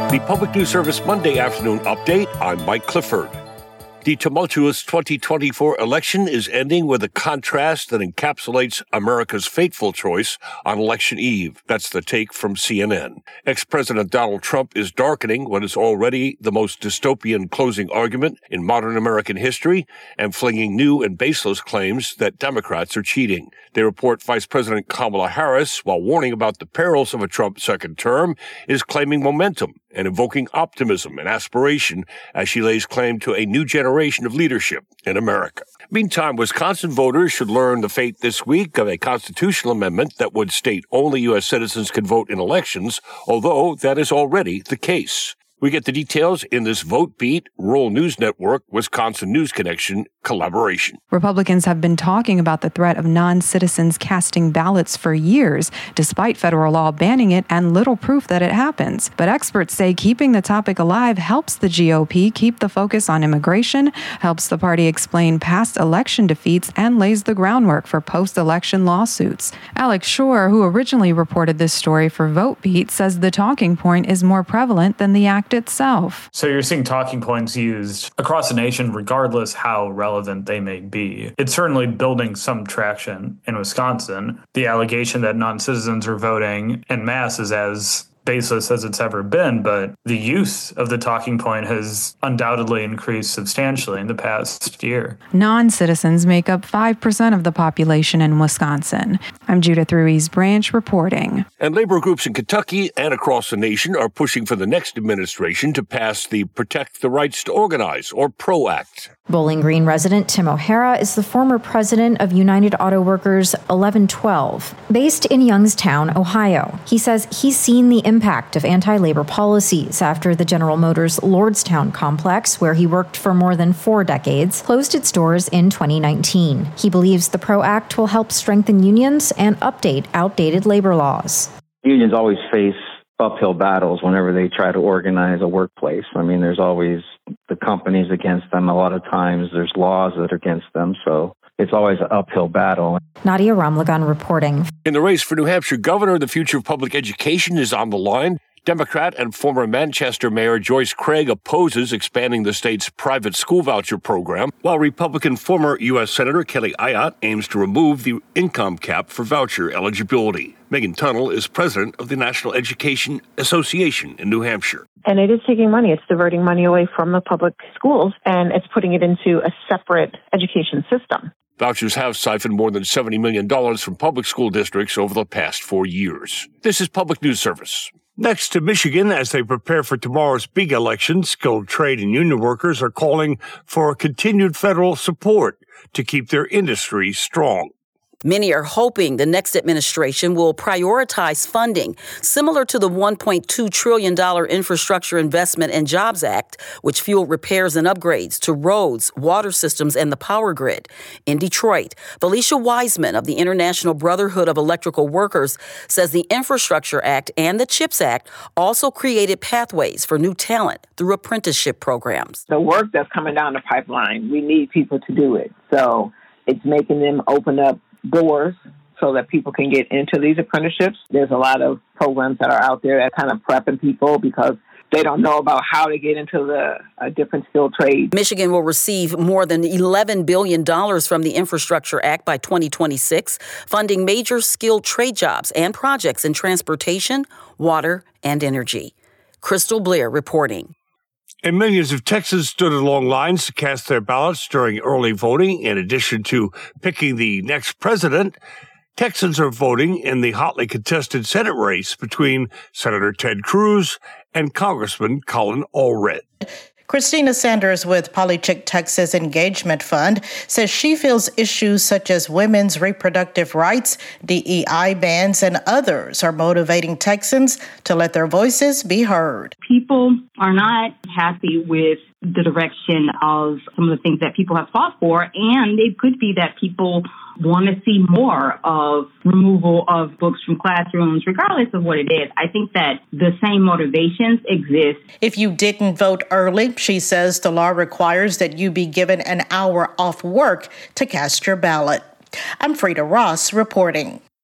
The Public News Service Monday afternoon update. I'm Mike Clifford. The tumultuous 2024 election is ending with a contrast that encapsulates America's fateful choice on election eve. That's the take from CNN. Ex-President Donald Trump is darkening what is already the most dystopian closing argument in modern American history and flinging new and baseless claims that Democrats are cheating. They report Vice President Kamala Harris, while warning about the perils of a Trump second term, is claiming momentum and invoking optimism and aspiration as she lays claim to a new generation of leadership in America. Meantime, Wisconsin voters should learn the fate this week of a constitutional amendment that would state only U.S. citizens can vote in elections, although that is already the case. We get the details in this Vote Beat, Rural News Network, Wisconsin News Connection collaboration. Republicans have been talking about the threat of non-citizens casting ballots for years, despite federal law banning it and little proof that it happens. But experts say keeping the topic alive helps the GOP keep the focus on immigration, helps the party explain past election defeats, and lays the groundwork for post-election lawsuits. Alex Shore, who originally reported this story for Vote Beat, says the talking point is more prevalent than the act itself. So you're seeing talking points used across the nation, regardless how relevant they may be. It's certainly building some traction in Wisconsin. The allegation that non-citizens are voting en masse is as baseless as it's ever been, but the use of the talking point has undoubtedly increased substantially in the past year. Non-citizens make up 5% of the population in Wisconsin. I'm Judith Ruiz Branch reporting. And labor groups in Kentucky and across the nation are pushing for the next administration to pass the Protect the Rights to Organize, or PRO Act. Bowling Green resident Tim O'Hara is the former president of United Auto Workers 1112, based in Youngstown, Ohio. He says he's seen the impact of anti-labor policies after the General Motors Lordstown complex, where he worked for more than 4 decades, closed its doors in 2019. He believes the PRO Act will help strengthen unions and update outdated labor laws. Unions always face uphill battles whenever they try to organize a workplace. I mean, there's always the companies against them. A lot of times there's laws that are against them, so it's always an uphill battle. Nadia Ramlagan reporting. In the race for New Hampshire governor, the future of public education is on the line. Democrat and former Manchester Mayor Joyce Craig opposes expanding the state's private school voucher program, while Republican former U.S. Senator Kelly Ayotte aims to remove the income cap for voucher eligibility. Megan Tunnell is president of the National Education Association in New Hampshire. And it is taking money. It's diverting money away from the public schools, and it's putting it into a separate education system. Vouchers have siphoned more than $70 million from public school districts over the past 4 years. This is Public News Service. Next to Michigan, as they prepare for tomorrow's big election, skilled trade and union workers are calling for continued federal support to keep their industry strong. Many are hoping the next administration will prioritize funding similar to the $1.2 trillion Infrastructure Investment and Jobs Act, which fueled repairs and upgrades to roads, water systems, and the power grid. In Detroit, Felicia Wiseman of the International Brotherhood of Electrical Workers says the Infrastructure Act and the CHIPS Act also created pathways for new talent through apprenticeship programs. The work that's coming down the pipeline, we need people to do it. So it's making them open up doors so that people can get into these apprenticeships. There's a lot of programs that are out there that kind of prepping people because they don't know about how to get into the different skilled trades. Michigan will receive more than $11 billion from the Infrastructure Act by 2026, funding major skilled trade jobs and projects in transportation, water, and energy. Crystal Blair reporting. And millions of Texans stood in long lines to cast their ballots during early voting. In addition to picking the next president, Texans are voting in the hotly contested Senate race between Senator Ted Cruz and Congressman Colin Allred. Christina Sanders with Polychick Texas Engagement Fund says she feels issues such as women's reproductive rights, DEI bans, and others are motivating Texans to let their voices be heard. People are not happy with the direction of some of the things that people have fought for, and it could be that people want to see more of removal of books from classrooms, regardless of what it is. I think that the same motivations exist. If you didn't vote early, she says the law requires that you be given an hour off work to cast your ballot. I'm Frida Ross reporting.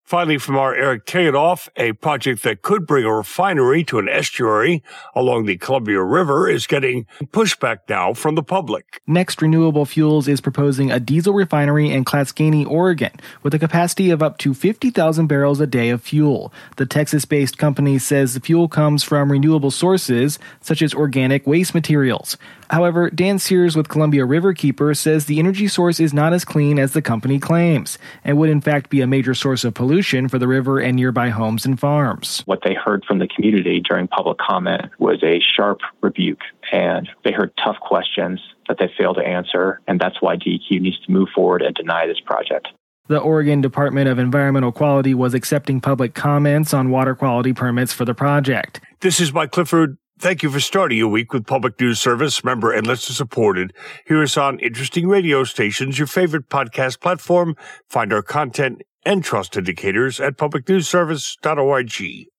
Finally, from our Eric Tegedoff, a project that could bring a refinery to an estuary along the Columbia River is getting pushback now from the public. Next Renewable Fuels is proposing a diesel refinery in Clatskanie, Oregon, with a capacity of up to 50,000 barrels a day of fuel. The Texas-based company says the fuel comes from renewable sources, such as organic waste materials. However, Dan Sears with Columbia Riverkeeper says the energy source is not as clean as the company claims, and would in fact be a major source of pollution for the river and nearby homes and farms. What they heard from the community during public comment was a sharp rebuke, and they heard tough questions that they failed to answer, and that's why DEQ needs to move forward and deny this project. The Oregon Department of Environmental Quality was accepting public comments on water quality permits for the project. This is Mike Clifford. Thank you for starting your week with Public News Service, member and listener supported. Hear us on interesting radio stations, your favorite podcast platform. Find our content and trust indicators at publicnewsservice.org.